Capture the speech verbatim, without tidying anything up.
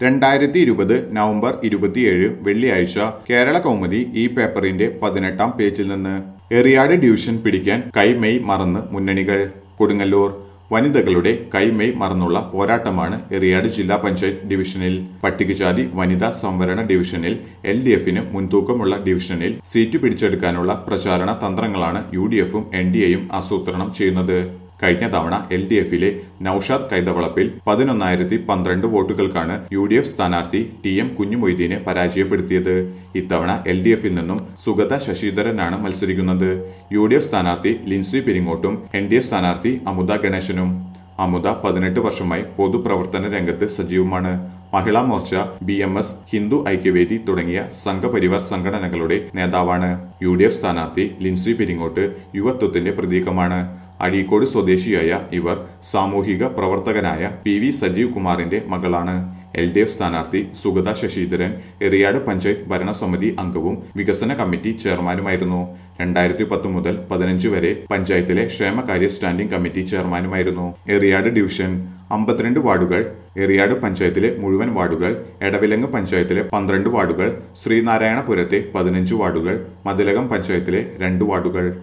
രണ്ടായിരത്തി ഇരുപത് നവംബർ ഇരുപത്തിയേഴ് വെള്ളിയാഴ്ച കേരള കൗമുദി ഈ പേപ്പറിന്റെ പതിനെട്ടാം പേജിൽ നിന്ന് എറിയാട് ഡിവിഷൻ പിടിക്കാൻ കൈമെയ് മറന്ന് മുന്നണികൾ. കൊടുങ്ങല്ലൂർ വനിതകളുടെ കൈമെയ് മറന്നുള്ള പോരാട്ടമാണ് എറിയാട് ജില്ലാ പഞ്ചായത്ത് ഡിവിഷനിൽ. പട്ടികജാതി വനിതാ സംവരണ ഡിവിഷനിൽ എൽ ഡി എഫിന് മുൻതൂക്കമുള്ള ഡിവിഷനിൽ സീറ്റ് പിടിച്ചെടുക്കാനുള്ള പ്രചാരണ തന്ത്രങ്ങളാണ് യു ഡി എഫും എൻ ഡി എയും ആസൂത്രണം ചെയ്യുന്നത്. കഴിഞ്ഞ തവണ എൽ ഡി എഫിലെ നൌഷാദ് കൈതവളപ്പിൽ പതിനൊന്നായിരത്തി പന്ത്രണ്ട് വോട്ടുകൾക്കാണ് യു ഡി എഫ് സ്ഥാനാർത്ഥി ടി എം കുഞ്ഞുമൊയ്തീനെ പരാജയപ്പെടുത്തിയത്. ഇത്തവണ എൽ ഡി എഫിൽ നിന്നും സുഗത ശശിധരനാണ് മത്സരിക്കുന്നത്. യു ഡി എഫ് സ്ഥാനാർത്ഥി ലിൻസി പെരിങ്ങോട്ടും എൻ ഡി എ സ്ഥാനാർത്ഥി അമുത ഗണേശനും. അമുത പതിനെട്ട് വർഷമായി പൊതുപ്രവർത്തന രംഗത്ത് സജീവമാണ്. Mahila Morcha, B M S, Hindu Aikyavedi തുടങ്ങിയ സംഘപരിവാർ സംഘടനകളുടെ നേതാവാണ്. യു ഡി എഫ് സ്ഥാനാർത്ഥി ലിൻസി പെരിങ്ങോട്ട് യുവത്വത്തിന്റെ പ്രതീകമാണ്. അഴീക്കോട് സ്വദേശിയായ ഇവർ സാമൂഹിക പ്രവർത്തകനായ പി വി സജീവ് കുമാറിന്റെ മകളാണ്. എൽ ഡി എഫ് സ്ഥാനാർത്ഥി സുഗത ശശിധരൻ എറിയാട് പഞ്ചായത്ത് ഭരണസമിതി അംഗവും വികസന കമ്മിറ്റി ചെയർമാനുമായിരുന്നു. രണ്ടായിരത്തി പത്ത് മുതൽ പതിനഞ്ച് വരെ പഞ്ചായത്തിലെ ക്ഷേമകാര്യ സ്റ്റാൻഡിംഗ് കമ്മിറ്റി ചെയർമാനുമായിരുന്നു. എറിയാട് ഡിവിഷൻ അമ്പത്തിരണ്ട് വാർഡുകൾ, എറിയാട് പഞ്ചായത്തിലെ മുഴുവൻ വാർഡുകൾ, എടവിലങ്ങ് പഞ്ചായത്തിലെ പന്ത്രണ്ട് വാർഡുകൾ, ശ്രീനാരായണപുരത്തെ പതിനഞ്ച് വാർഡുകൾ, മതിലകം പഞ്ചായത്തിലെ രണ്ട് വാർഡുകൾ.